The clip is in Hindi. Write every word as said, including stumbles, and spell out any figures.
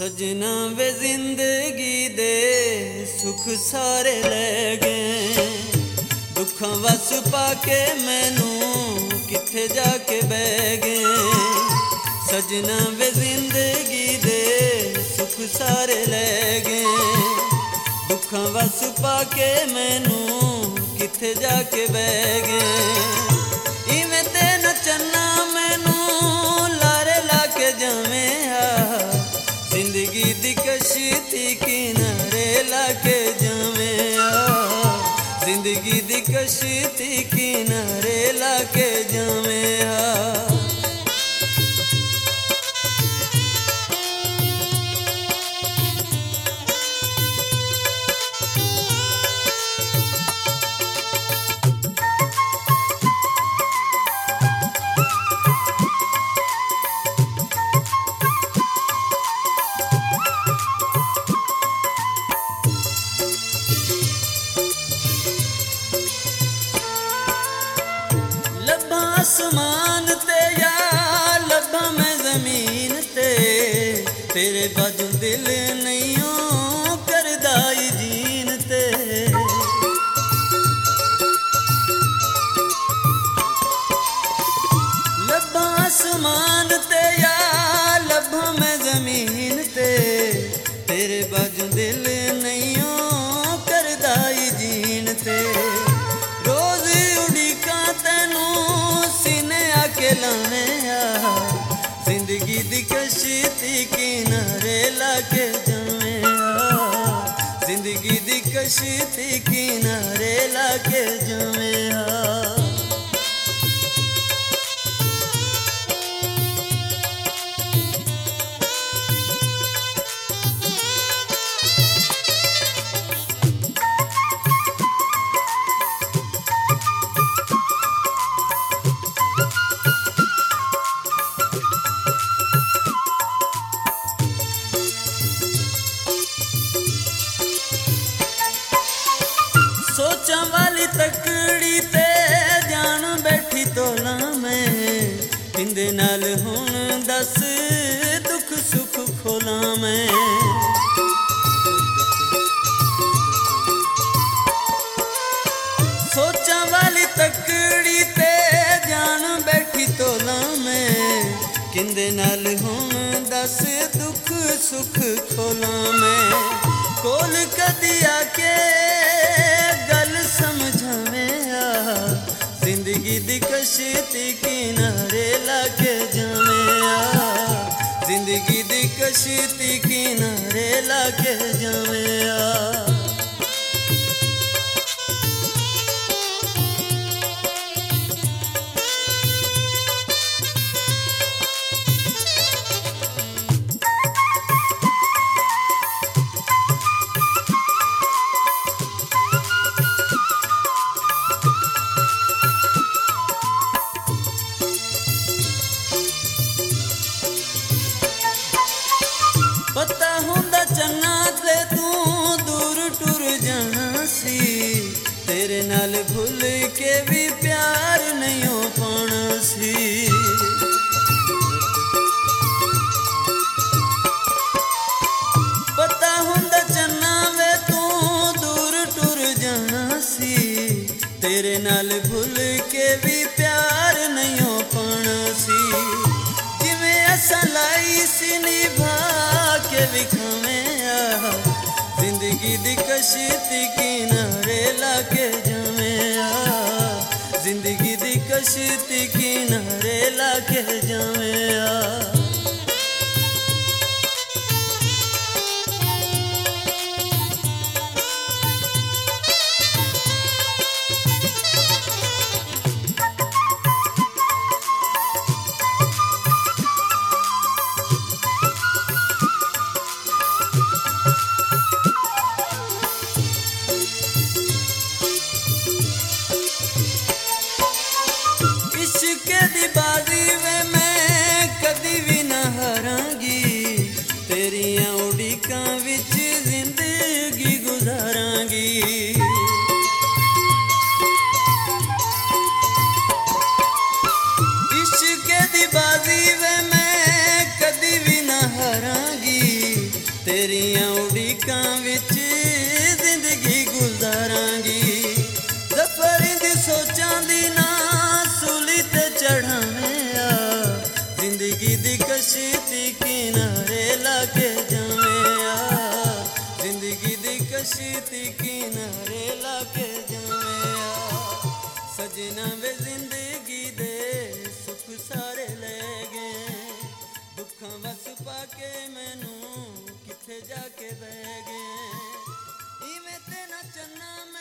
सजना वे जिंदगी दे सुख सारे ले गए, दुखां वस पाके मैनू किथे जाके बह गए। सजना वे जिंदगी दे सुख सारे ले गए, दुखां वस पाके मैनू किथे जाके बह गए। इवें ते न चन्ना मैनू लारे लाके जावे आ, जिंदगी दी कश्ती किनारे लाके जावे आ, जिंदगी दी कश्ती किनारे लाके जावे आ। आसमान ते या लब्भा मैं जमीन ते, तेरे बाजू दिल नहीं हो करदा जीन ते। लब्भा आसमान ते या लब्भा मैं जमीन ते, तेरे बाजू दिल नहीं हो करदा जीन ते। रोज उड़ीका तेनू लाने आ, जिंदगी दी कश्ती किनारे लाके जावे आ, जिंदगी दी कश्ती किनारे लाके जावे आ। सोचा वाली तकड़ी ते जान बैठी तोला मैं, इंदे नाल हुण दस दुख सुख खोला मैं। सोचा वाली तकड़ी ते जान बैठी तोला मैं, किंदे नाल हुण दस दुख सुख खोला मैं। कोल कदी आके गल समझावे आ, जिंदगी दी कश्ती किनारे लाके जावे आ, जिंदगी दी कश्ती किनारे लाके जावे आ। पता हुंदा चन्ना ते तू दूर टुर जाना सी, तेरे नाल भुल के भी प्यार नहीं हो पाना सी। पता हुंदा चन्ना वे तू दूर टुर जाना सी, तेरे नाल भुल के भी प्यार नहीं हो पाना सी। जिवें असां लाई सी निभा के विखावे आ, जिंदगी दी कश्ती किनारे लाके जावे आ, जिंदगी दी कश्ती किनारे लाके जावे आ। इश्क दी बाजी वे मैं कदी भी ਰੀਕਾਂ ਵਿੱਚ ਜ਼ਿੰਦਗੀ ਗੁਜ਼ਾਰਾਂਗੀ। ਜ਼ਫਰ ਦੀ ਸੋਚਾਂ ਦੀ ਨਾ ਸੂਲੀ ਤੇ ਚੜ੍ਹਾਵੇਂ ਆ, ਜ਼ਿੰਦਗੀ ਦੀ ਕਸ਼ਤੀ ਕਿਨਾਰੇ ਲਾ ਕੇ ਜਾਵੇਂ ਆ, ਜ਼ਿੰਦਗੀ ਦੀ ਕਸ਼ਤੀ ਕਿਨਾਰੇ ਲਾ ਕੇ ਜਾਵੇਂ ਆ। ਸਜਣਾ ਵੇ ਜ਼ਿੰਦਗੀ ਦੇ ਸੁੱਖ ਸਾਰੇ ਲੈ ਗਏ, ਦੁੱਖਾਂ ਵਸ ਪਾ ਕੇ ਮੈਨੂੰ ਕਿੱਥੇ ਜਾ ਕੇ ਬਹਿ ਗਏ। ਇਵੇਂ ਤੇ ਨਾ ਚੰਨਾ